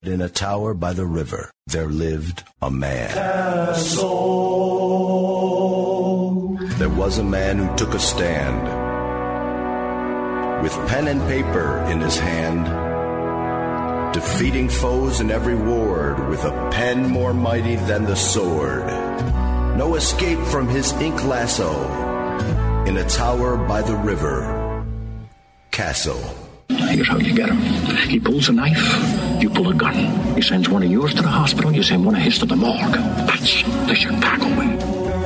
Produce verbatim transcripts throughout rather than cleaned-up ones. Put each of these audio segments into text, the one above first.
In a tower by the river, there lived a man. Castle. There was a man who took a stand. With pen and paper in his hand, defeating foes in every ward with a pen more mighty than the sword. No escape from his ink lasso. In a tower by the river, Castle. Here's how you get him. He pulls a knife, you pull a gun. He sends one of yours to the hospital, you send one of his to the morgue. That's the Chicago way.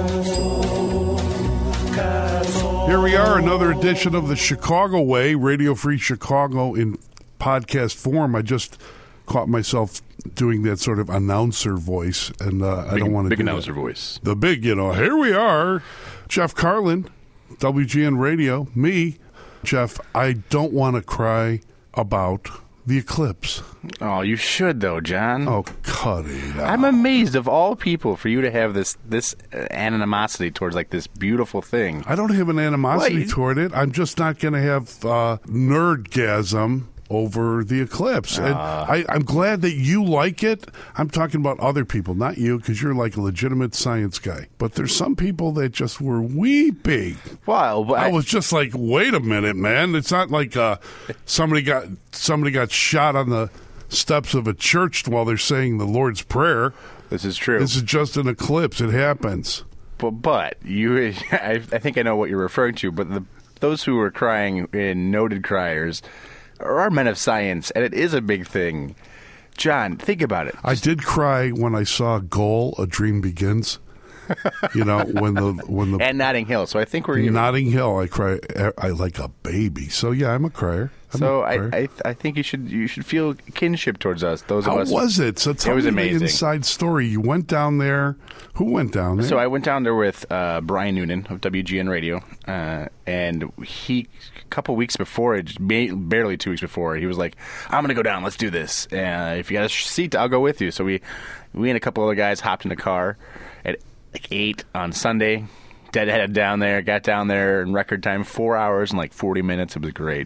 Here we are, another edition of the Chicago Way, Radio Free Chicago in podcast form. I just caught myself doing that sort of announcer voice, and uh, big, I don't want to big do announcer that. voice. The big, you know, here we are. Jeff Carlin, W G N Radio, me. Jeff, I don't want to cry about the eclipse. Oh, you should, though, John. Oh, cut it out. I'm amazed of all people for you to have this this animosity towards like this beautiful thing. I don't have an animosity Wait. toward it. I'm just not going to have uh, nerdgasm over the eclipse. And Uh. I, I'm glad that you like it. I'm talking about other people, not you, because you're like a legitimate science guy. But there's some people that just were weeping. Wow, but I, I, was just like, wait a minute, man. It's not like uh, somebody got somebody got shot on the steps of a church while they're saying the Lord's Prayer. this is true. This is just an eclipse. It happens. But, but you, I, I think I know what you're referring to. But the, those who are crying and noted criers are men of science, and it is a big thing. John, think about it. I did cry when I saw Goal, A Dream Begins. You know, when the when the And Notting Hill, so I think we're even. Notting Hill, I cry I like a baby. So yeah, I'm a crier. I'm So a I, crier. I I think you should you should feel kinship towards us. Those How of us. was it? So tell It was me amazing. the inside story. You went down there. Who went down there? So I went down there with uh, Brian Noonan of W G N Radio, uh, and he a couple weeks before, it, barely two weeks before, he was like, "I'm gonna go down. Let's do this. Uh, if you got a seat, I'll go with you." So we, we and a couple other guys hopped in the car at like eight on Sunday. Deadheaded down there, got down there in record time, four hours and like forty minutes. It was great,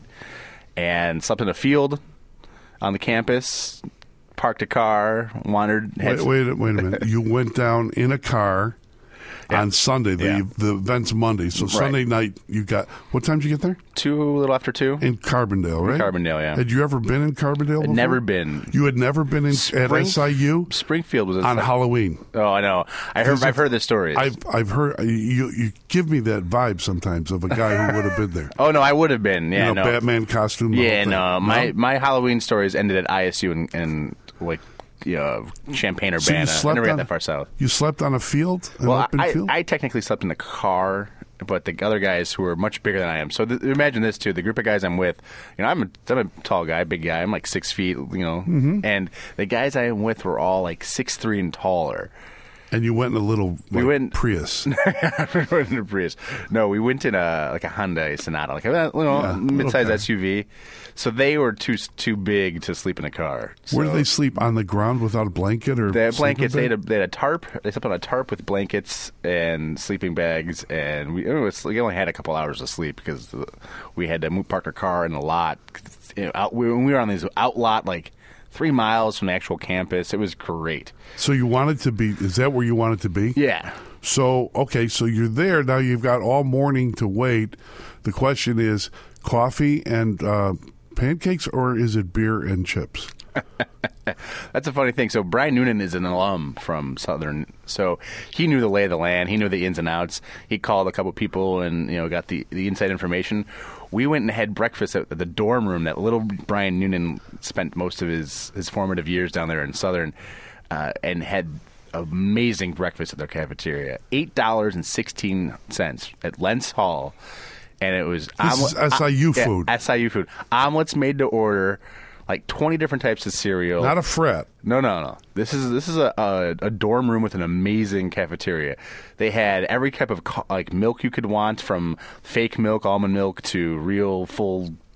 and slept in a field on the campus. Parked a car, wandered. Had wait, wait, wait a minute. You went down in a car Yeah. on Sunday. The Yeah. the event's Monday. So Right. Sunday night, you got. What time did you get there? two, a little after two. In Carbondale, right? Carbondale, yeah. Had you ever been in Carbondale before? Never been. You had never been in, at Spring- S I U Springfield was a on Halloween. Oh, I know. I heard. I've heard the stories. I've I've heard you. You give me that vibe sometimes of a guy who would have been there. oh no, I would have been. Yeah, you know, no. Batman costume. the yeah, whole thing. no. My my Halloween stories ended at I S U and, and like you know, Champaign So you Urbana. I slept never got on- that far south. You slept on a field, an Well, open I, field. I technically slept in the car, but the other guys who were much bigger than I am. So th- imagine this too: the group of guys I'm with. You know, I'm a, I'm a tall guy, big guy. I'm like six feet. You know, Mm-hmm. and the guys I am with were all like six three and taller. and you went in a little like, We went- Prius. we went in a Prius. No, we went in a like a Hyundai Sonata, like a you know, Yeah, mid-sized okay. S U V. So they were too too big to sleep in a car. So Where did they sleep? On the ground without a blanket or They had sleeping blankets. They had, a, bag? they had a tarp. They slept on a tarp with blankets and sleeping bags. And we, it was, we only had a couple hours of sleep because the, we had to move, park our car in the lot. You know, out, we, we were on these outlot like three miles from the actual campus. It was great. So you wanted to be? Is that where you wanted to be? Yeah. So okay, so you're there now. You've got all morning to wait. The question is, coffee and uh, pancakes, or is it beer and chips? That's a funny thing. So Brian Noonan is an alum from Southern, so he knew the lay of the land. He knew the ins and outs. He called a couple people and you know got the, the inside information. We went and had breakfast at the dorm room that little Brian Noonan spent most of his, his formative years down there in Southern, uh, and had amazing breakfast at their cafeteria. Eight dollars and sixteen cents at Lentz Hall, and it was This is S I U yeah, food. S I U food. Omelets made to order. Like twenty different types of cereal. Not a frat. No, no, no. This is this is a, a, a dorm room with an amazing cafeteria. They had every type of co- like milk you could want, from fake milk, almond milk, to real full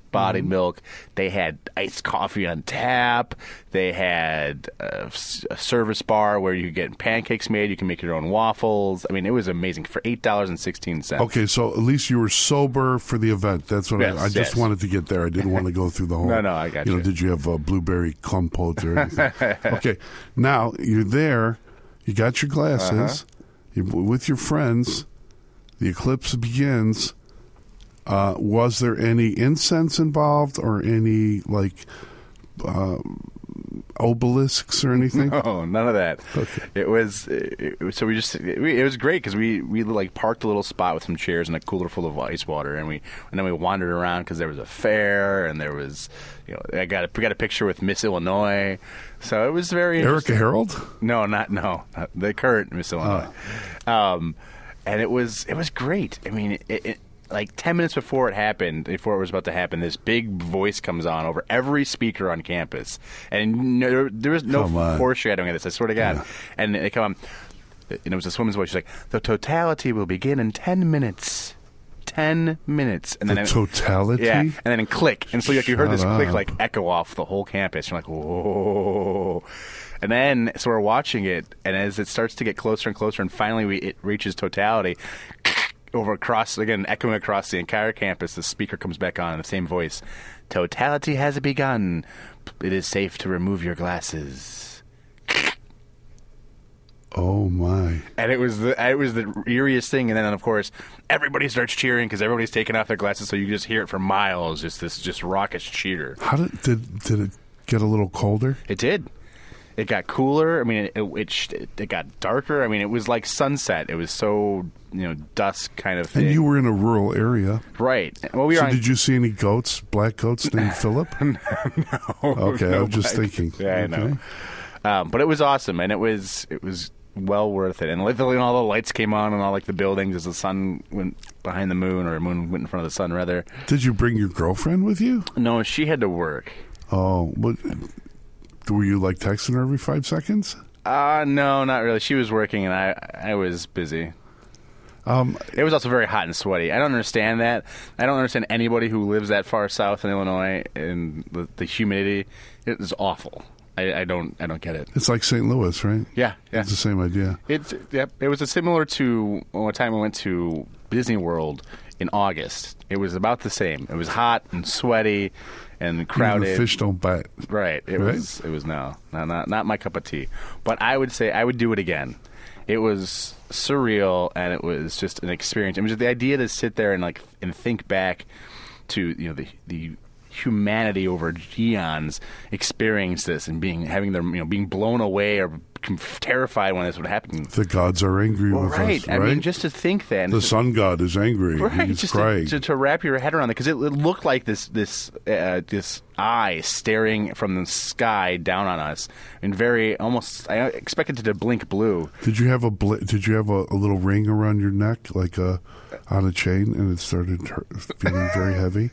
bodied Mm-hmm. milk. They had iced coffee on tap. They had a, s- a service bar where you could get pancakes made. You can make your own waffles. I mean, it was amazing for eight dollars and sixteen cents. Okay, so at least you were sober for the event. That's what Yes, I, I just yes. wanted to get there. I didn't want to go through the whole. No, no, I got you. know, you. did you have a blueberry compote or anything? Okay, now you're there. You got your glasses. Uh-huh. You're with your friends. The eclipse begins. Uh, was there any incense involved or any like uh, obelisks or anything? Oh, none of that. Okay. It was it, it was- so we just it, it was great because we we like parked a little spot with some chairs and a cooler full of ice water, and we and then we wandered around because there was a fair and there was you know I got a, we got a picture with Miss Illinois, so it was very Erica interesting. Harold? No, not no, not the current Miss Illinois. Um, and it was it was great. I mean, it, it, like ten minutes before it happened, before it was about to happen, this big voice comes on over every speaker on campus, and no, there, there was no Come on. foreshadowing of this. I swear to God. Yeah. And they come on, and it was this woman's voice. She's like, "The totality will begin in ten minutes." Ten minutes, and The then it- totality? yeah, and then it click, and so like you heard this Shut click up. like echo off the whole campus. You're like, whoa. And then, so we're watching it, and as it starts to get closer and closer, and finally we, it reaches totality, over across, again, echoing across the entire campus, the speaker comes back on in the same voice. Totality has begun. It is safe to remove your glasses. Oh my! And it was the it was the eeriest thing. And then, of course, everybody starts cheering because everybody's taking off their glasses, so you just hear it for miles, just this just raucous cheer. How did did did it get a little colder? It did. It got cooler. I mean, it, it sh- it got darker. I mean, it was like sunset. It was so you know dusk kind of thing. And you were in a rural area. right. Well, we were So on. did you see any goats, black goats named Philip? no. Okay, I was just black- thinking. Yeah, I know. Okay. Um, but it was awesome, and it was it was well worth it. And literally, all the lights came on, and all like the buildings as the sun went behind the moon, or the moon went in front of the sun, rather. Did you bring your girlfriend with you? No, she had to work. Oh, what? Were you like texting her every five seconds? Uh no, not really. She was working, and I I was busy. Um, It was also very hot and sweaty. I don't understand that. I don't understand anybody who lives that far south in Illinois and the, the humidity. It is awful. I, I don't. I don't get it. it's like Saint Louis, right? Yeah, yeah. It's the same idea. It's yep. It was a similar to one time I went to Disney World in August. It was about the same. It was hot and sweaty and crowded. The fish don't bite. Right. It Right? was. It was no, not, not not my cup of tea. But I would say I would do it again. It was surreal, and it was just an experience. I mean, just the idea to sit there and like and think back to you know the the humanity over eons experience this and being having them you know being blown away or terrified when this would happen. The gods are angry Well, with right. us, I right? mean, just to think that. and the to- sun god is angry. Right, He's just crying. to, to, to wrap your head around it, because it, it looked like this this uh, this eye staring from the sky down on us, and very almost. I expected it to blink blue. Did you have a bl- Did you have a, a little ring around your neck, like a on a chain, and it started hurt, feeling very heavy?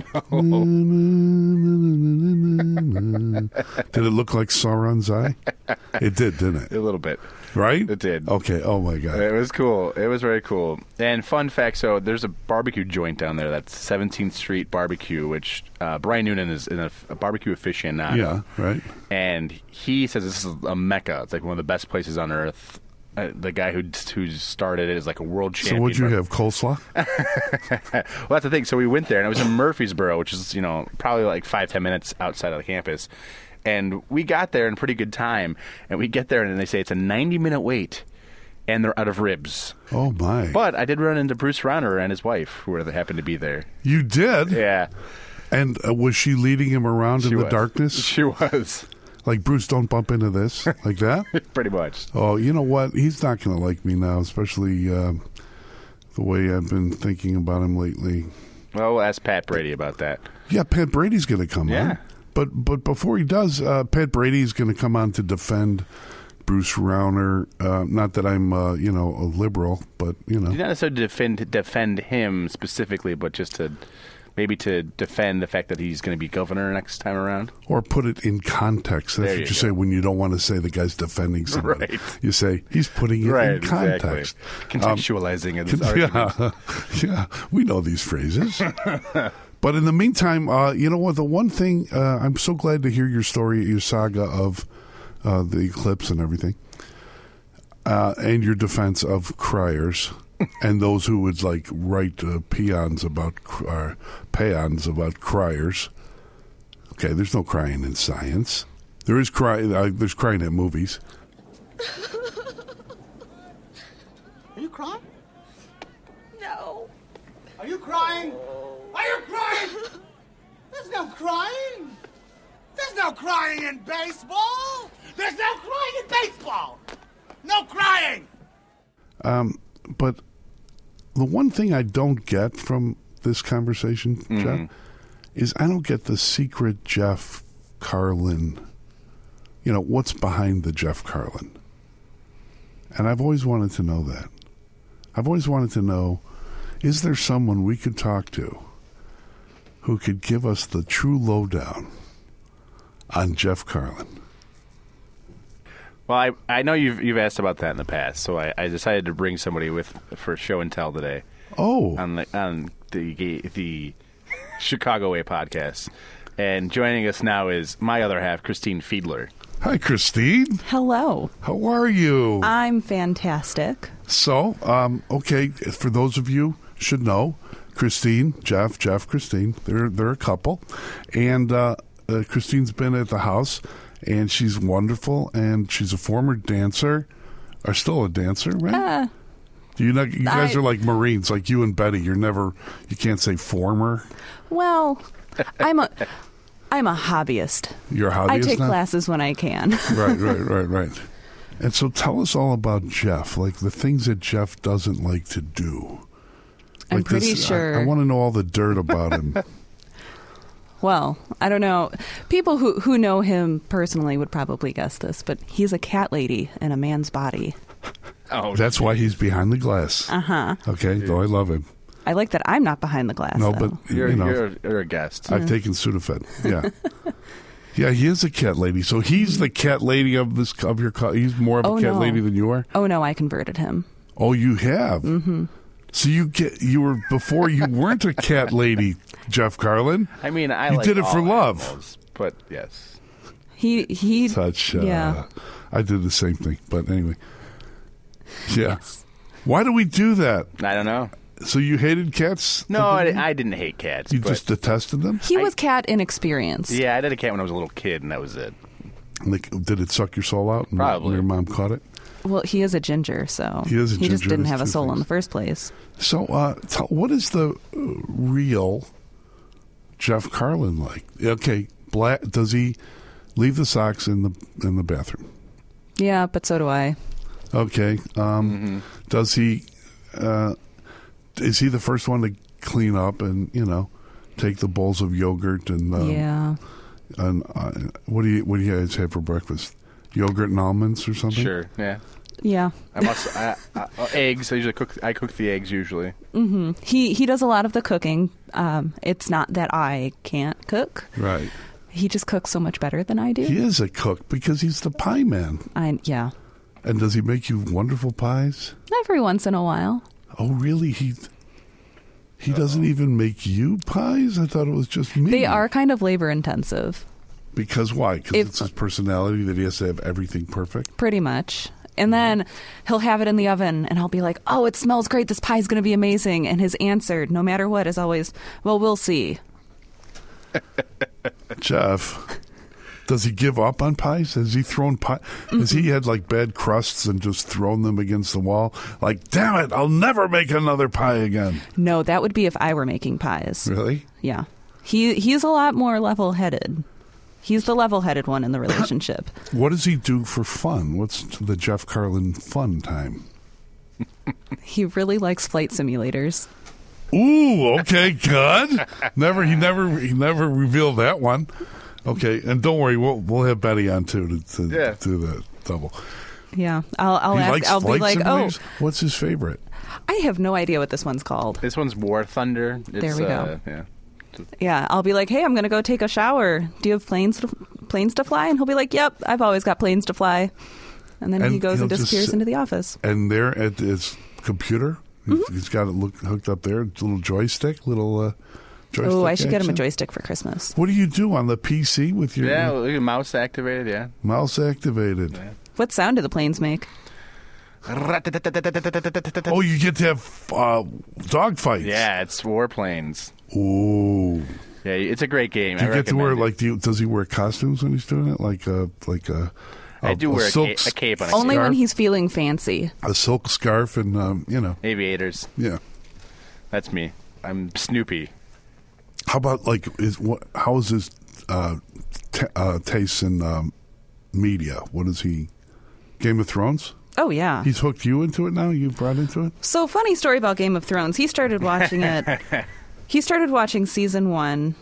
Did it look like Sauron's eye? It did, didn't it? A little bit. Right? It did. Okay. Oh my god. It was cool. It was very cool. And fun fact: so there's a barbecue joint down there. That's seventeenth Street Barbecue, which uh, Brian Noonan is in a, a barbecue aficionado. Yeah. Right. And he says this is a mecca. It's like one of the best places on earth. Uh, the guy who who started it is like a world So champion. what'd you bar- have? Coleslaw? Well, that's the thing. So we went there, and it was in Murfreesboro, which is, you know, probably like five, ten minutes outside of the campus. And we got there in pretty good time. And we get there, and they say it's a ninety-minute wait, and they're out of ribs. Oh my. But I did run into Bruce Rauner and his wife, who were, happened to be there. You did? Yeah. And uh, was she leading him around She in the was. darkness? She was. Like, Bruce, don't bump into this? Like that? Pretty much. Oh, you know what? He's not going to like me now, especially uh, the way I've been thinking about him lately. Well, we'll ask Pat Brady about that. Yeah, Pat Brady's going to come Yeah. on. But but before he does, uh, Pat Brady's going to come on to defend Bruce Rauner. Uh, not that I'm, uh, you know, a liberal, but, you know. Not necessarily to defend, defend him specifically, but just to maybe to defend the fact that he's going to be governor next time around. Or put it in context. That's There what you you go. say when you don't want to say the guy's defending somebody. Right. You say he's putting it Right, in context. exactly. Contextualizing Um, this argument. yeah, yeah, we know these phrases. But in the meantime, uh, you know what? The one thing uh, I'm so glad to hear your story, your saga of uh, the eclipse and everything, uh, and your defense of criers and those who would like write uh, peons about uh, peons about criers. Okay, there's no crying in science. There is cry. Uh, there's crying at movies. Are you crying? No. Are you crying? Are you crying? There's no crying. There's no crying in baseball. There's no crying in baseball. No crying. Um, but the one thing I don't get from this conversation, mm-hmm. Jeff, is I don't get the secret Jeff Carlin. You know, what's behind the Jeff Carlin? And I've always wanted to know that. I've always wanted to know, is there someone we could talk to who could give us the true lowdown on Jeff Carlin? Well, I I know you've you've asked about that in the past, so I, I decided to bring somebody with for show and tell today. Oh, on the on the the Chicago Way podcast, and joining us now is my other half, Christine Fiedler. Hi, Christine. Hello. How are you? I'm fantastic. So, um, okay, for those of you should know, Christine, Jeff, Jeff, Christine, they're they're a couple, and uh, uh, Christine's been at the house. And she's wonderful, and she's a former dancer, or still a dancer, right? Uh, you know, you guys I, are like Marines, like you and Betty. You're never, you can't say former. Well, I'm a, I'm a hobbyist. You're a hobbyist I take now? classes when I can. Right, right, right, right. And so, tell us all about Jeff, like the things that Jeff doesn't like to do. I'm like pretty this, sure. I, I want to know all the dirt about him. Well, I don't know. People who, who know him personally would probably guess this, but he's a cat lady in a man's body. Oh, that's why he's behind the glass. Uh huh. Okay, though I love him. I like that I'm not behind the glass. No, though. but you're, you know, you're, you're a guest. I've yeah. taken Sudafed. Yeah, yeah. He is a cat lady. So he's the cat lady of this of your. He's more of a oh, cat no. lady than you are. Oh no, I converted him. Oh, you have. Mm-hmm. So you get you were before you weren't a cat lady, Jeff Carlin. I mean, I you like did it for all love, animals, but yes, He he. such. Uh, yeah, I did the same thing, but anyway. Yeah. Yes. Why do we do that? I don't know. So you hated cats? No, I, I didn't hate cats. You but just detested them? He I- was cat inexperienced. yeah, I did a cat when I was a little kid, and that was it. Like, did it suck your soul out? And Probably. Your mom caught it. Well, he is a ginger, so He is a just ginger, didn't that's have a two soul in things. the first place. So, uh, tell, what is the uh, real Jeff Carlin like? Okay, black. Does he leave the socks in the in the bathroom? Yeah, but so do I. Okay. Um, Mm-hmm. Does he? Uh, is he the first one to clean up and you know take the bowls of yogurt and um, yeah. And uh, what do you what do you guys have for breakfast? Yogurt and almonds or something? Sure, yeah. Yeah. I must I, I, uh, eggs. I usually cook. I cook the eggs usually. hmm He he does a lot of the cooking. Um, it's not that I can't cook. Right. He just cooks so much better than I do. He is a cook because he's the pie man. I yeah. And does he make you wonderful pies? Every once in a while. Oh, really? He he doesn't even make you pies? I thought it was just me. They are kind of labor intensive, Because why? Because If- it's his personality that he has to have everything perfect? pretty much. And then he'll have it in the oven, and I'll be like, "Oh, it smells great. This pie's going to be amazing." And his answer, no matter what, is always, "Well, we'll see." Jeff, does he give up on pies? Has he thrown pie? Has he had like bad crusts and just thrown them against the wall? Like, damn it, I'll never make another pie again. No, that would be if I were making pies. Really? Yeah. He he's a lot more level-headed. He's the level-headed one in the relationship. What does he do for fun? What's the Jeff Carlin fun time? He really likes flight simulators. Ooh, okay, good. Never, he never, he never revealed that one. Okay, and don't worry, we'll we'll have Betty on too to, to Yeah. do the double. Yeah, I'll I'll he ask. likes I'll be flight like, simulators? "Oh, What's his favorite? I have no idea what this one's called." This one's War Thunder. It's, There we go. Uh, yeah. Yeah, I'll be like, "Hey, I'm going to go take a shower. Do you have planes to, planes to fly?" And he'll be like, "Yep, I've always got planes to fly." And then And he goes he'll and just disappears sit- into the office. And there at his computer, Mm-hmm. he's got it look, hooked up there, little joystick, little uh, Joystick Oh, I should get him a action? joystick for Christmas. What do you do on the P C with your Yeah, well, mouse activated. Yeah. mouse activated? What sound do the planes make? Oh, you get to have uh, dogfights. Yeah, it's warplanes. Ooh. Yeah, it's a great game. Do you I get to wear recommend it. like? Do you, does he wear costumes when he's doing it? Like a like a. I a- do wear a, silk, ca- a cape on a Only Scarf? when he's feeling fancy. a silk scarf and um, you know, aviators. yeah. That's me. I'm Snoopy. How about like is what? How is his uh, t- uh, tastes in um, media? What is he? Game of Thrones. Oh, yeah. He's hooked you into it now. You brought into it. So, funny story about Game of Thrones. He started watching it. He started watching season one,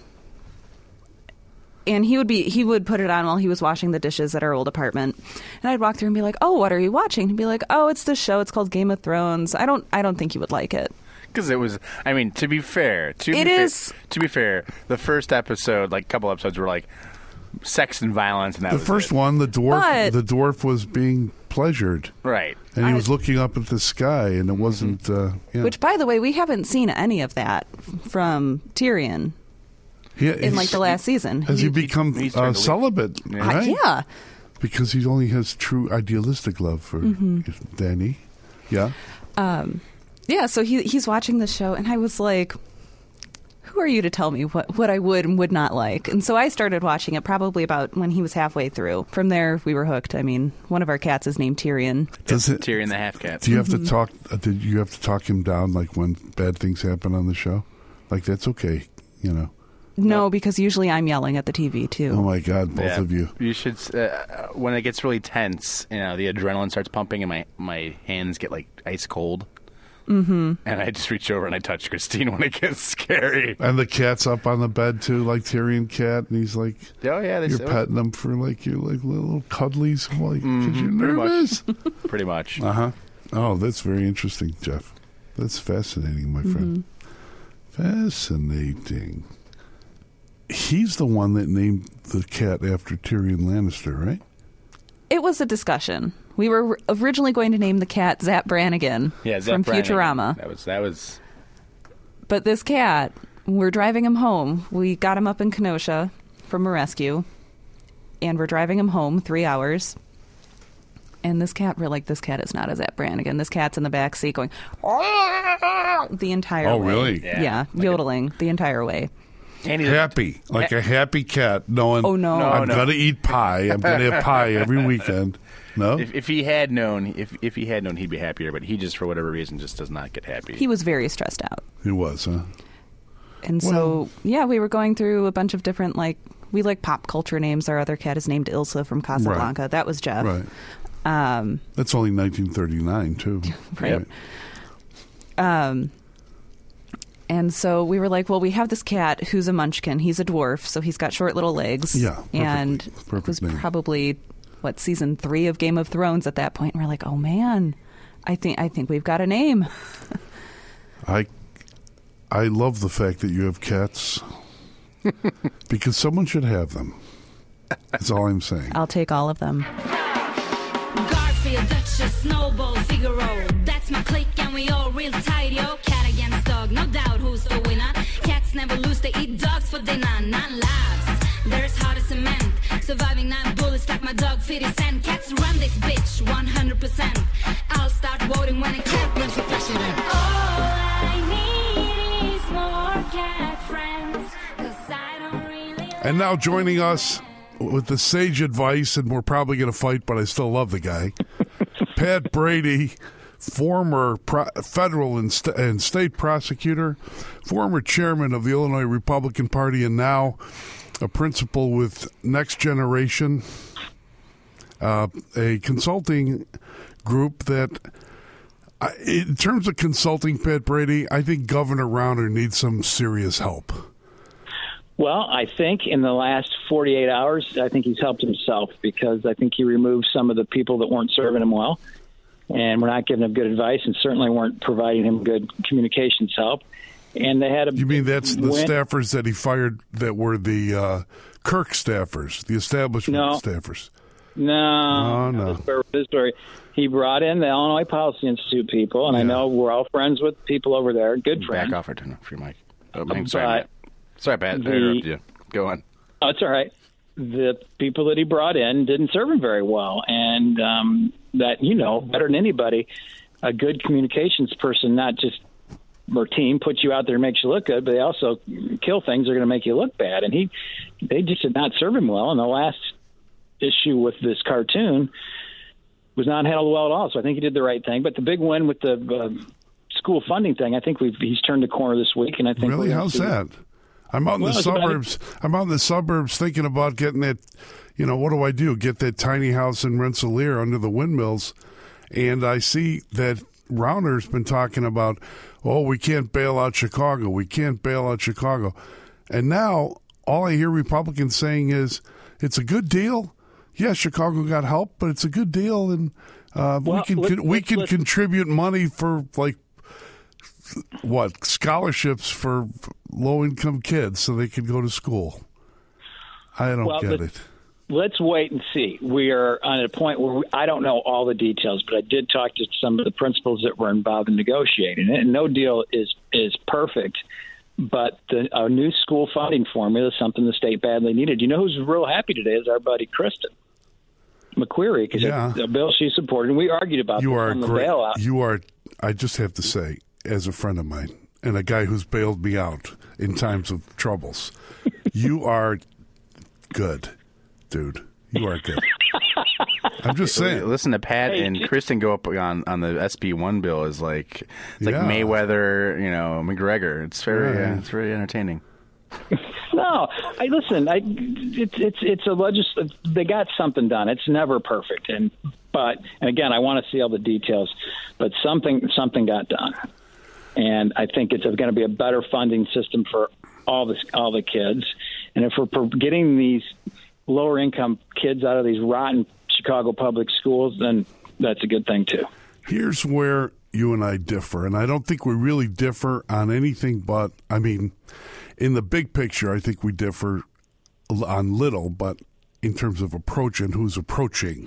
and he would be he would put it on while he was washing the dishes at our old apartment. And I'd walk through and be like, "Oh, what are you watching?" He'd be like, "Oh, it's this show. It's called Game of Thrones." I don't I don't think you would like it. Because it was, I mean, to be fair, to It be is- fair, to be fair, the first episode, like a couple episodes, were like sex and violence, and that The was first it. one, the dwarf, But- the dwarf was being pleasured, right? and he I- was looking up at the sky, and it wasn't. Uh, yeah. Which, by the way, we haven't seen any of that from Tyrion He- in he's- like the last season. Has he, he- become he's uh, turned away. celibate? Yeah. Uh, Right? yeah. Because he only has true idealistic love for Mm-hmm. Danny. Yeah. Yeah, so he he's watching the show, and I was like, who are you to tell me what, what I would and would not like? And so I started watching it probably about when he was halfway through. From there, we were hooked. I mean, one of our cats is named Tyrion. Does it? Tyrion the half cat. Do you have Mm-hmm. to talk? Uh, did you have to talk him down, like when bad things happen on the show? Like that's okay, you know. No, because usually I'm yelling at the T V, too. Oh my God, both Yeah. of you. You should. Uh, when it gets really tense, you know, the adrenaline starts pumping, and my my hands get like ice cold. Mm-hmm. And I just reach over and I touch Christine when it gets scary. And the cat's up on the bed too, like Tyrion cat, and he's like, Oh yeah, they you're say- petting him for like your like little cuddlies, like because you're pretty much. nervous. pretty much. Uh huh. Oh, that's very interesting, Jeff. That's fascinating, my friend. Fascinating. He's the one that named the cat after Tyrion Lannister, right? It was a discussion. We were originally going to name the cat Zap Brannigan Yeah, Zap from Brannigan. Futurama. That was that was. But this cat, we're driving him home. We got him up in Kenosha from a rescue, and we're driving him home three hours. And this cat, we're like, this cat is not a Zap Brannigan. This cat's in the back seat going the entire Oh, way. really? Yeah, Yeah. yodeling the entire way. And he, Happy, like a happy cat, knowing. Oh, no. No, I'm no. gonna eat pie. I'm gonna have pie every weekend. No, If, if he had known, if if he had known, he'd be happier. But he just, for whatever reason, just does not get happy. He was very stressed out. he was, huh? And Well- so, yeah, we were going through a bunch of different, like, we like pop culture names. Our other cat is named Ilsa from Casablanca. That was Jeff. Right. Um, That's only nineteen thirty-nine, too. Right. Um, and so we were like, well, we have this cat who's a munchkin. He's a dwarf, so he's got short little legs. Yeah, perfectly- And it perfect was name. probably, what, season three of Game of Thrones at that point. And we're like, oh, man, I think I think we've got a name. I, I love the fact that you have cats because someone should have them. That's all I'm saying. I'll take all of them. Garfield, Duchess, Snowball, Figaro. That's my clique and we all real tight, yo. Cat against dog, no doubt who's the winner. Cats never lose, they eat dogs for dinner. Nine lives, they're as hard as cement. Surviving nine bullets like my dog fifty cent. Cats run this bitch one hundred percent. I'll start voting when a cat runs for president. All I need is more cat friends. Cause I don't really And now joining us with the sage advice, and we're probably going to fight, but I still love the guy, Pat Brady, former pro- federal and, st- and state prosecutor, former chairman of the Illinois Republican Party, and now a principal with Next Generation, uh, a consulting group that, uh, in terms of consulting, Pat Brady, I think Governor Rauner needs some serious help. Well, I think in the last forty-eight hours, I think he's helped himself because I think he removed some of the people that weren't serving him well and were not giving him good advice and certainly weren't providing him good communications help. And they had a You mean that's the win- staffers that he fired that were the uh, Kirk staffers, the establishment No. staffers? No, Oh, no. This is this story. He brought in the Illinois Policy Institute people, and I Yeah. know we're all friends with people over there, good friends. Back off or turn off your mic. Oh, I'm sorry, But Matt. Sorry, Pat. I The- interrupted you. Go on. Oh, it's all right. The people that he brought in didn't serve him very well. And um, that, you know, better than anybody, a good communications person, not just or team, puts you out there and makes you look good, but they also kill things that are going to make you look bad. And he, they just did not serve him well. And the last issue with this cartoon was not handled well at all. So I think he did the right thing. But the big win with the uh, school funding thing, I think we've he's turned the corner this week. And I think Really? we're gonna How's see- that? I'm out in Well, the it's about- suburbs. I'm out in the suburbs thinking about getting that. You know, what do I do? Get that tiny house in Rensselaer under the windmills, and I see that Rauner's been talking about, oh, we can't bail out Chicago. We can't bail out Chicago, and now all I hear Republicans saying is it's a good deal. Yeah, Chicago got help, but it's a good deal, and uh, we Well, can let's- we let's- can let's- contribute money for like what scholarships for low income kids so they can go to school. I don't Well, get the- it. Let's wait and see. We are on a point where we, I don't know all the details, but I did talk to some of the principals that were involved in negotiating it. And no deal is is perfect, but the a new school funding formula is something the state badly needed. You know who's real happy today is our buddy Kristen McQuarrie, because Yeah. the bill she supported, and we argued about You this are on the great. bailout. You are. I just have to say, as a friend of mine and a guy who's bailed me out in times of troubles, you are good, dude. You are good. I'm just saying. Listen to Pat Hey, and j- Kristen go up on, on the S B one bill is like it's like Yeah. Mayweather, you know, McGregor. It's very Right. uh, it's very entertaining. No, I listen. I it's it's it's a legis. They got something done. It's never perfect, and but and again, I want to see all the details, but something something got done, and I think it's going to be a better funding system for all the all the kids, and if we're pro- getting these lower income kids out of these rotten Chicago public schools, then that's a good thing too. Here's where you and I differ, and I don't think we really differ on anything but, I mean, in the big picture, I think we differ on little, but in terms of approach and who's approaching.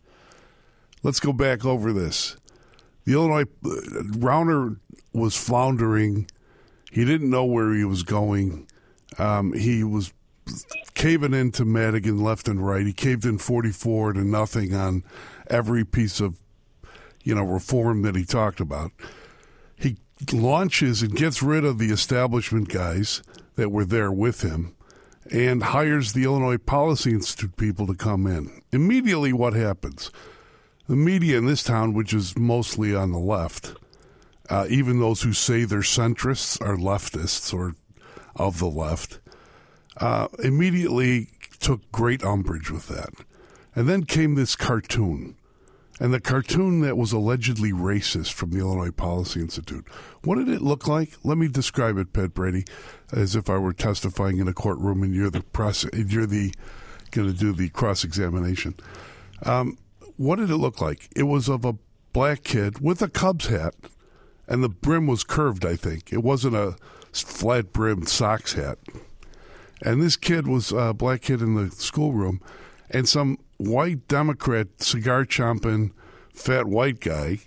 Let's go back over this. The Illinois, uh, Rauner was floundering. He didn't know where he was going. Um, he was caving into Madigan left and right. He caved in forty-four to nothing on every piece of, you know, reform that he talked about. He launches and gets rid of the establishment guys that were there with him and hires the Illinois Policy Institute people to come in. Immediately what happens? The media in this town, which is mostly on the left, uh, even those who say they're centrists are leftists or of the left, uh, immediately took great umbrage with that. And then came this cartoon. And the cartoon that was allegedly racist from the Illinois Policy Institute. What did it look like? Let me describe it, Pat Brady, as if I were testifying in a courtroom and you're the prose- you're the going to do the cross-examination. Um, what did it look like? It was of a black kid with a Cubs hat, and the brim was curved, I think. It wasn't a flat-brimmed Sox hat. And this kid was a black kid in the schoolroom, and some white Democrat, cigar-chomping, fat white guy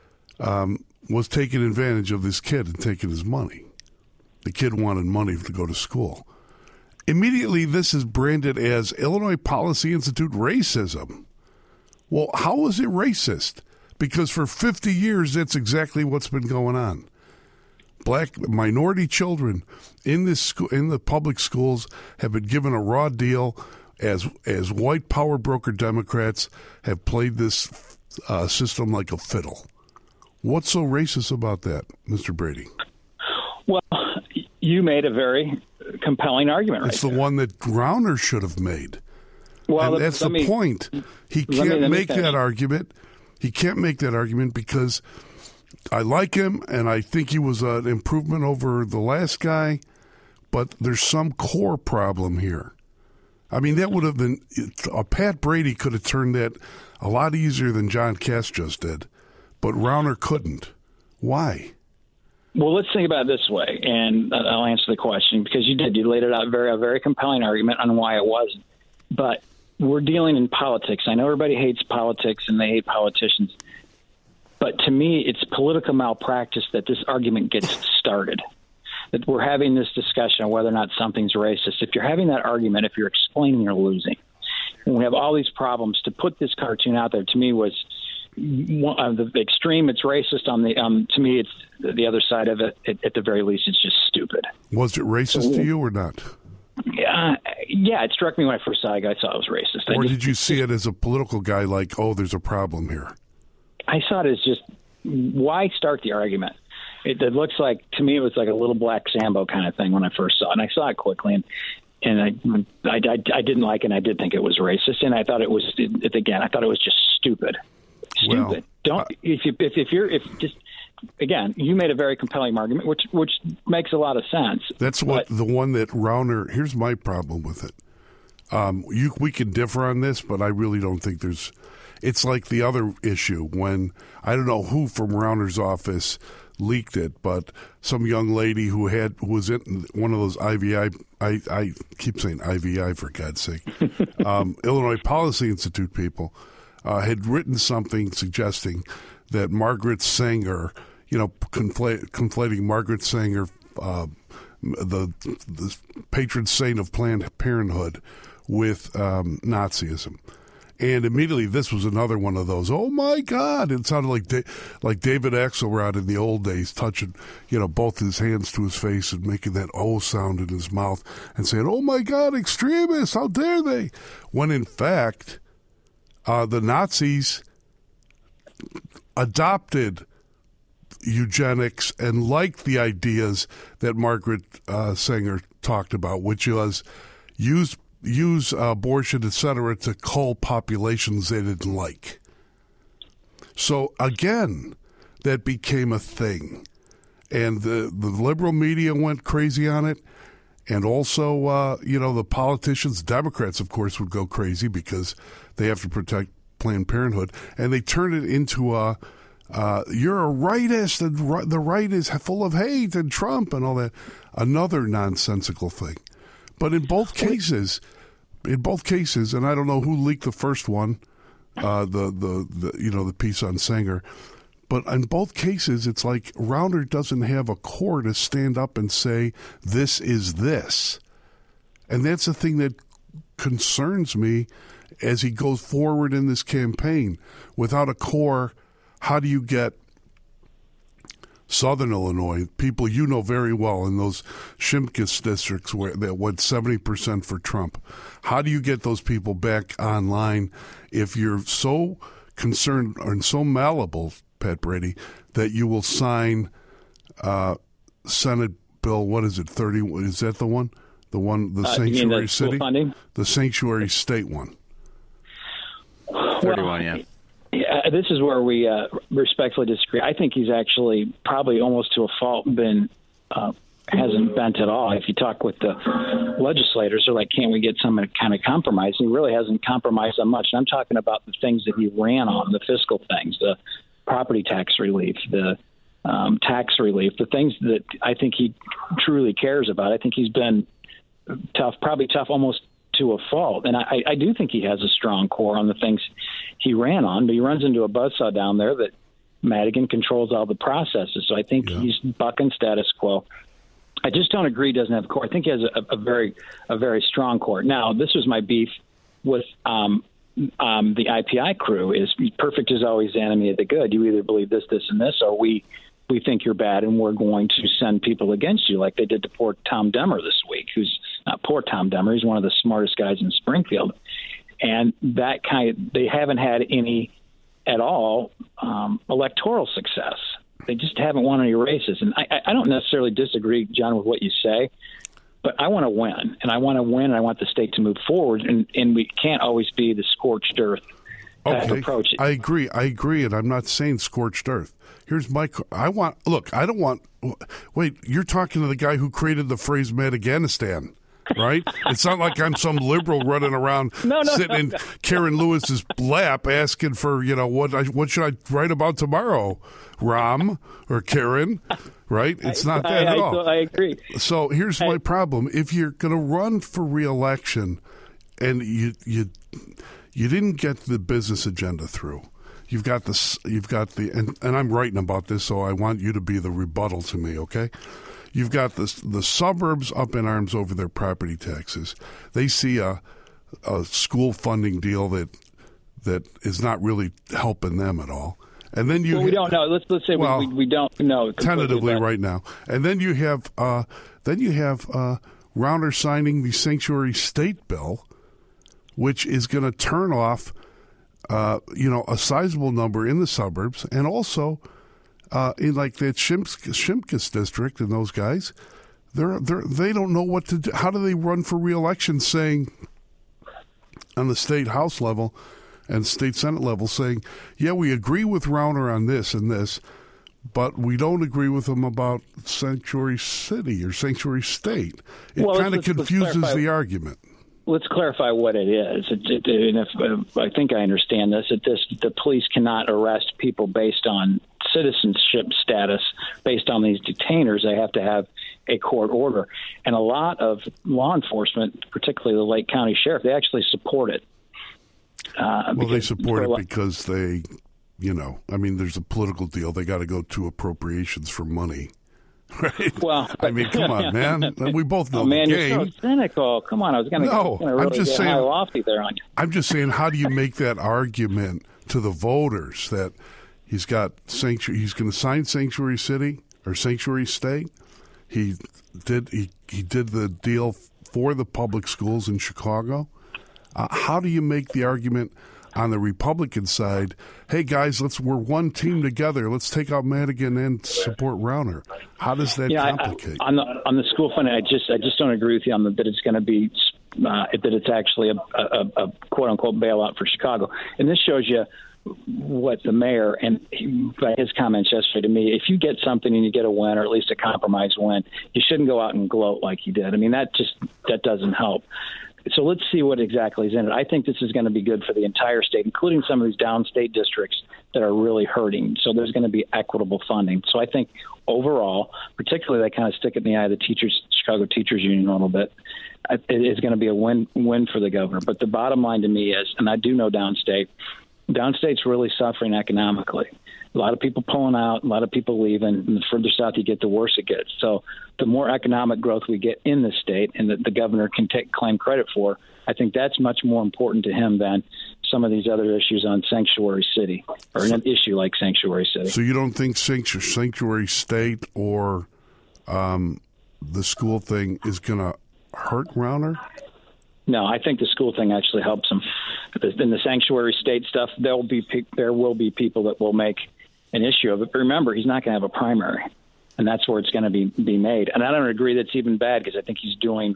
um, was taking advantage of this kid and taking his money. The kid wanted money to go to school. Immediately, this is branded as Illinois Policy Institute racism. Well, how is it racist? Because for fifty years, that's exactly what's been going on. Black minority children in this school, in the public schools, have been given a raw deal as as white power broker Democrats have played this uh, system like a fiddle. What's so racist about that, Mister Brady? Well, you made a very compelling argument, right? It's the one that Rauner should have made. Well, And that's the let me- point. He let me- can't let me make finish. that argument. He can't make that argument because I like him, and I think he was an improvement over the last guy, but there's some core problem here. I mean, that would have been uh, – Pat Brady could have turned that a lot easier than John Cass just did, but Rauner couldn't. Why? Well, let's think about it this way, and I'll answer the question because you did. You laid it out very a very compelling argument on why it wasn't. But we're dealing in politics. I know everybody hates politics and they hate politicians. But to me, it's political malpractice that this argument gets started. that we're having this discussion of whether or not something's racist. If you're having that argument, if you're explaining, you're losing. And we have all these problems. To put this cartoon out there, to me, was one, uh, the extreme. It's racist. On the um, to me, it's the other side of it. It at the very least, it's just stupid. Was it racist so, to you or not? Yeah, yeah. It struck me when I first saw it. I thought it was racist. Or I just, did you see it as a political guy, like, oh, there's a problem here? I saw it as just, why start the argument? It, it looks like, to me, it was like a little black Sambo kind of thing when I first saw it. And I saw it quickly, and and I, I, I, I didn't like it, and I did think it was racist. And I thought it was, it, again, I thought it was just stupid. Stupid. Well, Don't, uh, if, you, if, if you're, if just, again, you made a very compelling argument, which which makes a lot of sense. That's what the one that Rauner. Here's my problem with it. Um, you we can differ on this, but I really don't think there's. It's like the other issue when I don't know who from Rauner's office leaked it, but some young lady who had who was in one of those I V I. I, I keep saying I V I for God's sake. um, Illinois Policy Institute people uh, had written something suggesting that Margaret Sanger. You know, conflate, conflating Margaret Sanger, uh, the the patron saint of Planned Parenthood, with um, Nazism, and immediately this was another one of those. Oh my God! It sounded like da- like David Axelrod in the old days, touching you know both his hands to his face and making that "oh" sound in his mouth and saying, "Oh my God, extremists! How dare they?" When in fact, uh, the Nazis adopted eugenics and liked the ideas that Margaret uh, Sanger talked about, which was use use uh, abortion, et cetera, to cull populations they didn't like. So again, that became a thing, and the the liberal media went crazy on it, and also uh, you know the politicians, Democrats, of course, would go crazy because they have to protect Planned Parenthood, and they turned it into a Uh, you're a rightist, and ri- the right is full of hate and Trump and all that. Another nonsensical thing. But in both cases, in both cases, and I don't know who leaked the first one, uh, the, the the you know the piece on Sanger, but in both cases, it's like Rauner doesn't have a core to stand up and say this is this, and that's the thing that concerns me as he goes forward in this campaign. Without a core, how do you get Southern Illinois, people you know very well in those Shimkus districts where that went seventy percent for Trump, how do you get those people back online if you're so concerned and so malleable, Pat Brady, that you will sign uh, Senate Bill, what is it, thirty? Is that the one? The one, the uh, sanctuary the city? Funding? The sanctuary state one. thirty-one, yeah. Yeah, this is where we uh, respectfully disagree. I think he's actually probably almost to a fault been uh, hasn't bent at all. If you talk with the legislators, they're like, can't we get some kind of compromise? He really hasn't compromised on much. And I'm talking about the things that he ran on, the fiscal things, the property tax relief, the um, tax relief, the things that I think he truly cares about. I think he's been tough, probably tough almost to a fault. And I, I do think he has a strong core on the things he ran on, but he runs into a buzzsaw down there that Madigan controls all the processes. So I think yeah. he's bucking status quo. I just don't agree he doesn't have a core. I think he has a, a very a very strong core. Now, this was my beef with um, um, the I P I crew is perfect is always the enemy of the good. You either believe this, this, and this, or we we think you're bad and we're going to send people against you like they did to poor Tom Demmer this week, who's not poor Tom Demmer. He's one of the smartest guys in Springfield. And that kind of, they haven't had any at all um, electoral success. They just haven't won any races. And I, I don't necessarily disagree, John, with what you say, but I want to win. And I want to win, and I want the state to move forward. And, and we can't always be the scorched earth type okay. approach. I agree. I agree. And I'm not saying scorched earth. Here's my, I want, look, I don't want, wait, you're talking to the guy who created the phrase Madaganistan. Right? It's not like I'm some liberal running around no, no, sitting no, in no. Karen Lewis's lap asking for, you know, what I, what should I write about tomorrow, Ram or Karen, right? It's not that I, at all. I, I agree. So here's I, my problem. If you're going to run for re-election and you you you didn't get the business agenda through, you've got this, you've got the, and, and I'm writing about this, so I want you to be the rebuttal to me, okay? you've got the the suburbs up in arms over their property taxes. They see a a school funding deal that that is not really helping them at all. And then you well, we don't know. Let's let's say well, we, we we don't know tentatively but. right now. And then you have uh, then you have uh, Rauner signing the Sanctuary State bill, which is going to turn off uh, you know a sizable number in the suburbs, and also uh, in like that Shimk- Shimkus district and those guys, they're they they don't know what to do. How do they run for re-election? Saying on the state house level and state senate level, saying, yeah, we agree with Rauner on this and this, but we don't agree with him about Sanctuary City or Sanctuary State. It well, kind of confuses the argument. Let's clarify what it is. It, it, and if, uh, I think I understand this. That this the police cannot arrest people based on citizenship status, based on these detainers. They have to have a court order. And a lot of law enforcement, particularly the Lake County Sheriff, they actually support it. Uh, well, they support it because they, you know, I mean, there's a political deal. They got to go to appropriations for money. Right? Well, I mean, come on, man. We both know oh, man, the game. You're so cynical. Come on, I was going to no, really I'm just get saying, high lofty there on you. I'm just saying, how do you make that argument to the voters that he's got sanctuary? He's going to sign Sanctuary City or Sanctuary State. He did. He he did the deal for the public schools in Chicago. Uh, how do you make the argument on the Republican side? Hey guys, let's we're one team together. Let's take out Madigan and support Rauner. How does that yeah, complicate? I, I, on the on the school funding, I just I just don't agree with you on the, that it's going to be uh, that it's actually a, a, a quote unquote bailout for Chicago. And this shows you what the mayor and he, by his comments yesterday to me, if you get something and you get a win or at least a compromise win, you shouldn't go out and gloat like he did. I mean, that just that doesn't help. So let's see what exactly is in it. I think this is going to be good for the entire state, including some of these downstate districts that are really hurting. So there's going to be equitable funding. So I think overall, particularly they kind of stick it in the eye of the teachers, Chicago Teachers Union a little bit, it is going to be a win win for the governor. But the bottom line to me is, and I do know downstate, downstate's really suffering economically. A lot of people pulling out, a lot of people leaving, and the further south you get, the worse it gets. So the more economic growth we get in the state and that the governor can take claim credit for, I think that's much more important to him than some of these other issues on Sanctuary City or an issue like Sanctuary City. So you don't think Sanctuary State or um, the school thing is going to hurt Rauner? No, I think the school thing actually helps him. In the Sanctuary State stuff, there will be there will be people that will make an issue of it. But remember, he's not going to have a primary, and that's where it's going to be be made. And I don't agree that's even bad because I think he's doing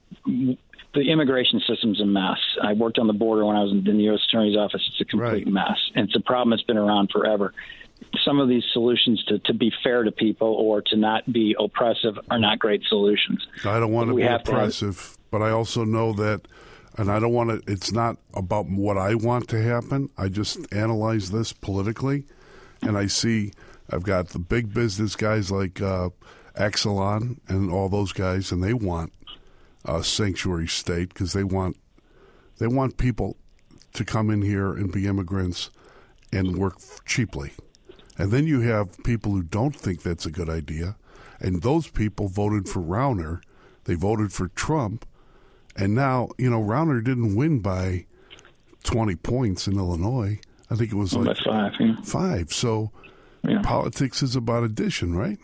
the immigration system's a mess. I worked on the border when I was in the U S Attorney's office. It's a complete right. mess, and it's a problem that's been around forever. Some of these solutions to, to be fair to people or to not be oppressive are not great solutions. I don't want to we be have oppressive, to have, but I also know that, and I don't want to, it's not about what I want to happen. I just analyze this politically, and I see I've got the big business guys like uh, Exelon and all those guys, and they want a sanctuary state because they want they want people to come in here and be immigrants and work cheaply. And then you have people who don't think that's a good idea, and those people voted for Rauner. They voted for Trump, and now, you know, Rauner didn't win by twenty points in Illinois. I think it was like five. Yeah. Five. So yeah. Politics is about addition, right?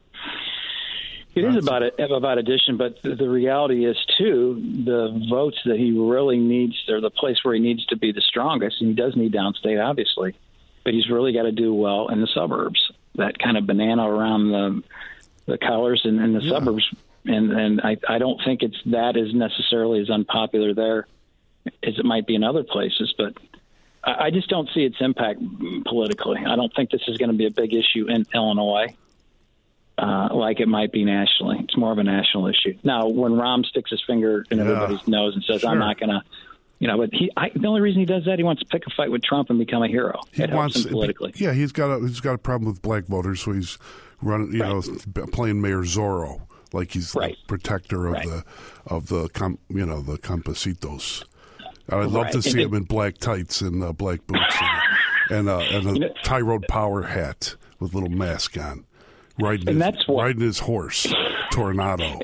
It is about it, about addition, but the, the reality is, too, the votes that he really needs, or the place where he needs to be the strongest, and he does need downstate, obviously, but he's really got to do well in the suburbs. That kind of banana around the the colors in, in the yeah. suburbs, and and I, I don't think it's that is necessarily as unpopular there as it might be in other places, but I, I just don't see its impact politically. I don't think this is going to be a big issue in Illinois. Uh, like it might be nationally. It's more of a national issue. Now, when Rahm sticks his finger in yeah. everybody's nose and says, sure. I'm not going to, you know, but he, I, the only reason he does that, he wants to pick a fight with Trump and become a hero. He it wants, helps him politically. Yeah, he's got a he's got a problem with black voters, so he's running, you right. know, playing Mayor Zorro, like he's right. the protector of right. the, of the, com, you know, the Campesitos. I'd love right. to see and him it, in black tights and uh, black boots and, and, uh, and a you know, Tyrone Power hat with a little mask on. Riding his, and that's what, riding his horse. tornado.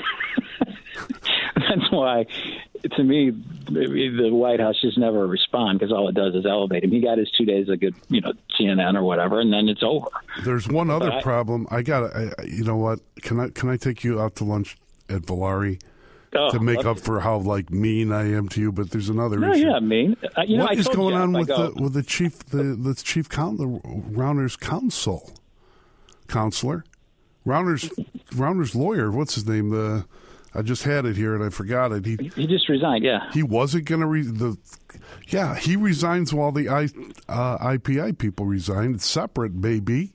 That's why, to me, the White House just never respond because all it does is elevate him. He got his two days of good, you know, C N N or whatever, and then it's over. There's one other I, problem. I got. You know what? Can I can I take you out to lunch at Valari oh, to make up it. for how like mean I am to you? But there's another no, issue. yeah, mean. Uh, you know, what I is told going Jeff, on I with go, the with the chief the the chief count the Rauner's counsel counselor Rauner's Rauner's lawyer? What's his name? The I just had it here and I forgot it. He he just resigned. Yeah, he wasn't going to re- the. Yeah, he resigns while the I, uh, I P I people resign. It's separate, baby.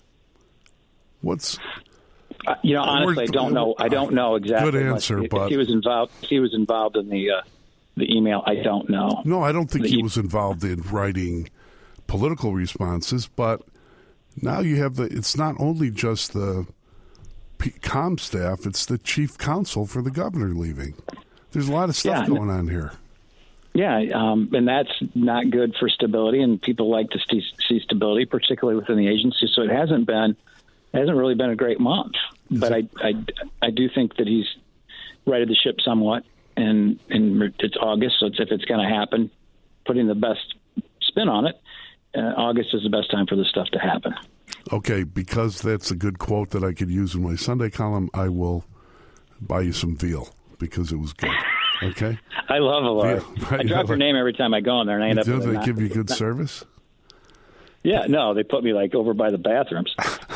What's uh, you know? Honestly, I don't know. I don't know exactly. Good answer, if, but if he was involved. If he was involved in the uh, the email. I don't know. No, I don't think the he e- was involved in writing political responses. But now you have the. It's not only just the P- com staff; it's the chief counsel for the governor leaving. There's a lot of stuff Yeah. going on here. Yeah, um, and that's not good for stability, and people like to see, see stability, particularly within the agency. So it hasn't been, it hasn't really been a great month. Is but I, it? I, I do think that he's righted the ship somewhat, and, and it's August, so it's, if it's going to happen, putting the best spin on it, uh, August is the best time for this stuff to happen. Okay, because that's a good quote that I could use in my Sunday column, I will buy you some veal because it was good. Okay? I love Valari. Yeah, right, I drop yeah, your name every time I go in there, and I end up. Do with they not- give you good not- service? Yeah, no, they put me like over by the bathrooms.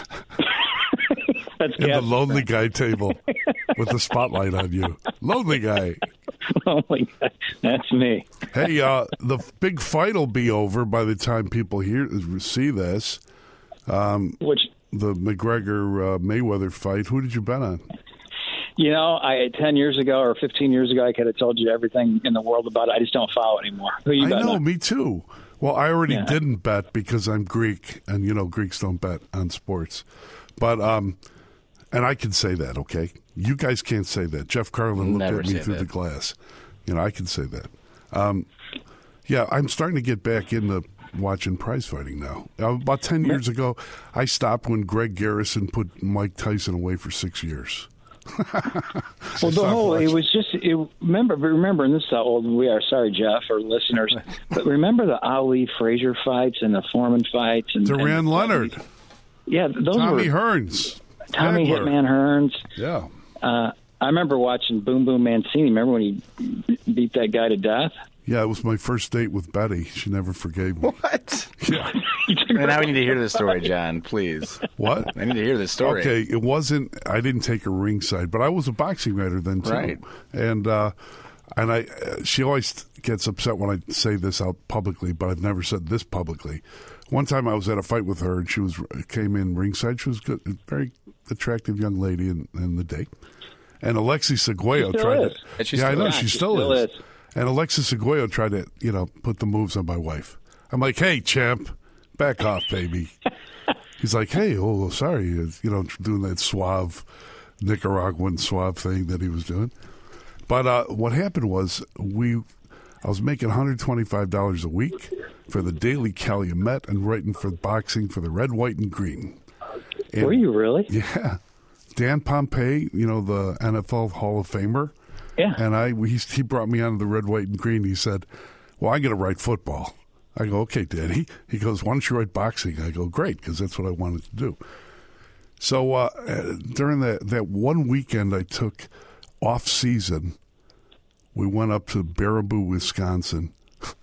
That's In the gas- lonely guy table with the spotlight on you. Lonely guy. lonely guy. That's me. Hey, uh, the big fight will be over by the time people hear see this. Um, Which, the McGregor uh, Mayweather fight. Who did you bet on? you know, I ten years ago or fifteen years ago, I could have told you everything in the world about it. I just don't follow it anymore. Who you I betting know, on? me too. Well, I already Yeah. didn't bet because I'm Greek, and you know Greeks don't bet on sports. But um, and I can say that, okay? You guys can't say that. Jeff Carlin looked Never at me say through that. the glass. You know, I can say that. Um, yeah, I'm starting to get back into watching prize fighting now. Uh, about ten years ago, I stopped when Greg Garrison put Mike Tyson away for six years. Well, the whole it was just it, remember remember and this is how old we are. Sorry, Jeff, or listeners, but remember the Ali Frazier fights and the Foreman fights and Duran and, Leonard, Yeah, those Tommy were Hearns, Tommy Hagler. Hitman Hearns. Yeah. Uh, I remember watching Boom Boom Mancini. Remember when he beat that guy to death? Yeah, it was my first date with Betty. She never forgave me. What? Yeah. And now we need to hear this story, John, please. What? I need to hear this story. Okay, it wasn't. I didn't take her ringside, but I was a boxing writer then too. Right. And uh, and I, uh, she always gets upset when I say this out publicly, but I've never said this publicly. One time I was at a fight with her, and she was came in ringside. She was good, a very attractive young lady in, in the day. And Alexis Seguello She still tried is. to. And she yeah, I still know is. she, She still, still is. is. And Alexis Seguello tried to, you know, put the moves on my wife. I'm like, hey, champ, back off, baby. He's like, hey, oh, sorry, you know, doing that suave Nicaraguan suave thing that he was doing. But uh, what happened was we, I was making one hundred twenty-five dollars a week for the Daily Calumet and writing for boxing for the Red, White, and Green. And, Were you really? Yeah. Dan Pompei, you know, the N F L Hall of Famer. Yeah. And I, he, he brought me onto the Red, White, and Green. He said, well, I'm going to write football. I go, okay, Daddy. He goes, why don't you write boxing? I go, great, because that's what I wanted to do. So uh, during that, that one weekend I took off season, we went up to Baraboo, Wisconsin.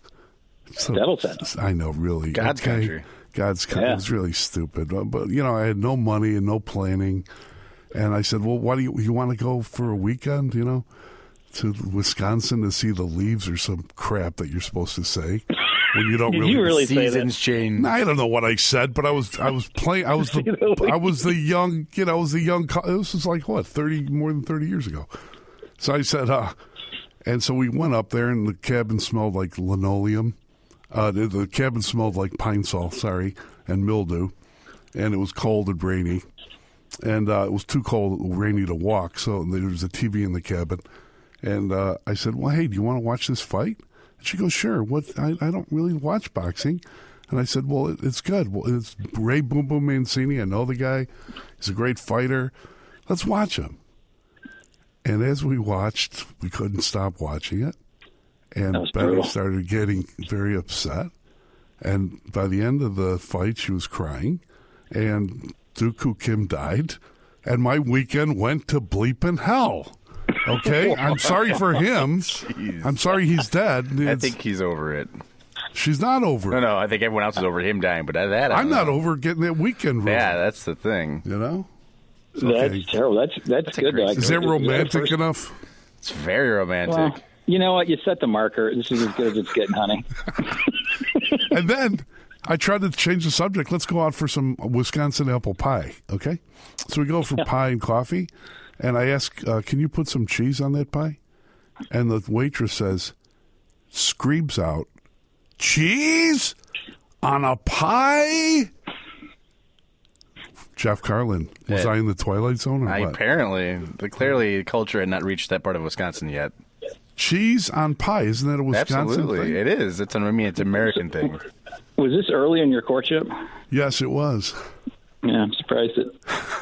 So, Devilton. I know, really. God's okay? country. God's country. Yeah. It was really stupid. But, but, you know, I had no money and no planning. And I said, well, why do you, you want to go for a weekend, you know, to Wisconsin to see the leaves or some crap that you're supposed to say when you don't Did really. you really say that? Seasons change. I don't know what I said, but I was I was playing. I was the I was the young, you know, I was the young. This was like what thirty more than thirty years ago. So I said, uh, and so we went up there, and the cabin smelled like linoleum. Uh, the, the cabin smelled like pine sol, sorry, and mildew, and it was cold and rainy, and uh, it was too cold, rainy to walk. So there was a T V in the cabin, and uh, I said, "Well, hey, do you want to watch this fight?" And she goes, "Sure." What? I, I don't really watch boxing, and I said, "Well, it, it's good. Well, it's Ray Boom Boom Mancini. I know the guy. He's a great fighter. let's watch him. And as we watched, we couldn't stop watching it. And Betty brutal. started getting very upset. And by the end of the fight, she was crying. And Dooku Kim died. And my weekend went to bleeping hell. Okay? I'm sorry for him. Jeez. I'm sorry he's dead. I It's- think he's over it. she's not over No, it. no, I think everyone else is over him dying, but that I I'm don't not know. over getting that weekend ruined. Yeah, that's the thing. You know? That's Okay. terrible. That's that's, That's a good. great though. Is that romantic First- enough? It's very romantic. Well, you know what? You set the marker. This is as good as it's getting, honey. And then I tried to change the subject. Let's go out for some Wisconsin apple pie, okay? So we go for pie and coffee, and I ask, uh, can you put some cheese on that pie? And the waitress says, screams out, cheese on a pie? Jeff Carlin, was Yeah. I in the Twilight Zone or I, what? apparently, the, clearly, culture had not reached that part of Wisconsin yet. Cheese on pie, isn't that a Wisconsin Absolutely, thing? it is. It's an, I mean, it's an American thing. Was this early in your courtship? Yes, it was. Yeah, I'm surprised it.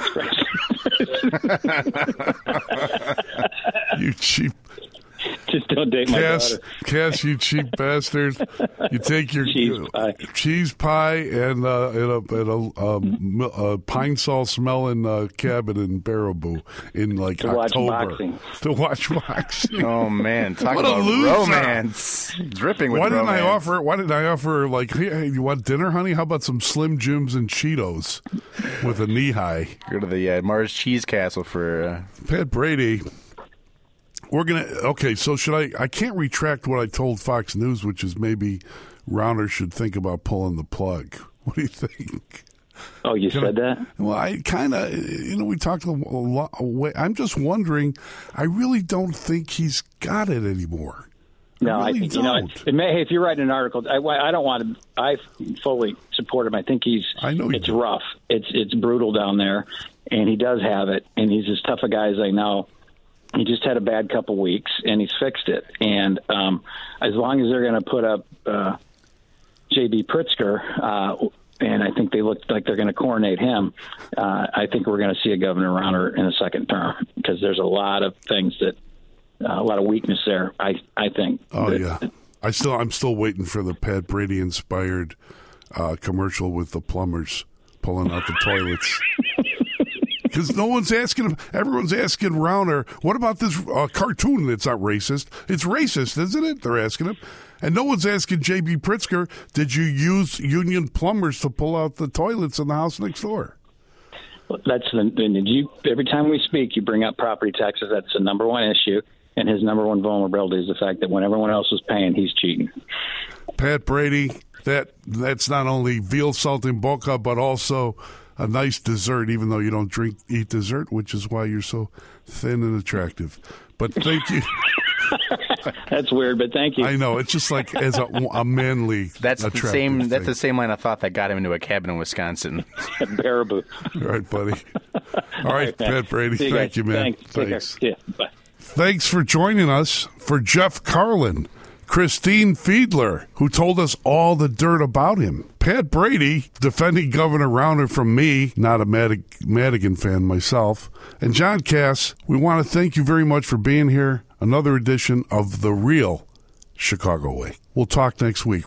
You cheap Just don't date my Cass, daughter. Cass, you cheap bastard! You take your Cheese pie. cheese pie and uh, and a, and a, um, a pine sol smelling uh, cabin in Baraboo in like To watch October boxing. to watch boxing. Oh man, talk What a about loser. romance, dripping with Why didn't romance. I offer? Why didn't I offer like, hey, hey, you want dinner, honey? How about some Slim Jims and Cheetos with a knee high? Go to the uh, Mars Cheese Castle for. Uh, Pat Brady. We're gonna okay. So should I? I can't retract what I told Fox News, which is maybe Rounder should think about pulling the plug. What do you think? Oh, you Can said I- that? Well, I kind of, you know, we talked a lot. I'm just wondering. I really don't think he's got it anymore. No, I really think you know. don't. It may, hey, if you write an article, I, I don't want to. I fully support him. I think he's. I know you it's do. rough. It's it's brutal down there, and he does have it. And he's as tough a guy as I know. He just had a bad couple weeks, and he's fixed it. And um, as long as they're going to put up uh, J B. Pritzker, uh, and I think they look like they're going to coronate him, uh, I think we're going to see a Governor Rauner in a second term because there's a lot of things that. Uh, a lot of weakness there, I I think. Oh that- yeah, I still I'm still waiting for the Pat Brady inspired uh, commercial with the plumbers pulling out the toilets. Because no one's asking him. Everyone's asking Rauner, what about this uh, cartoon that's not racist? It's racist, isn't it? They're asking him. And no one's asking J B. Pritzker, did you use union plumbers to pull out the toilets in the house next door? That's the, and you. Every time we speak, you bring up property taxes. That's the number one issue, and his number one vulnerability is the fact that when everyone else is paying, he's cheating. Pat Brady, that that's not only veal salt and boca, but also a nice dessert, even though you don't drink eat dessert, which is why you're so thin and attractive. But thank you. That's weird, but thank you. I know. It's just like as a, a manly that's the attractive same. thing. That's the same line of thought that got him into a cabin in Wisconsin. Baraboo. All right, buddy. All right, man. Pat Brady. See you Thank guys. you, man. Thanks. Take care. Thanks. Yeah. Bye. Thanks for joining us. For Jeff Carlin, Christine Fiedler, who told us all the dirt about him. Pat Brady, defending Governor Rauner from me, not a Madig- Madigan fan myself. And John Cass, we want to thank you very much for being here. Another edition of The Real Chicago Way. We'll talk next week.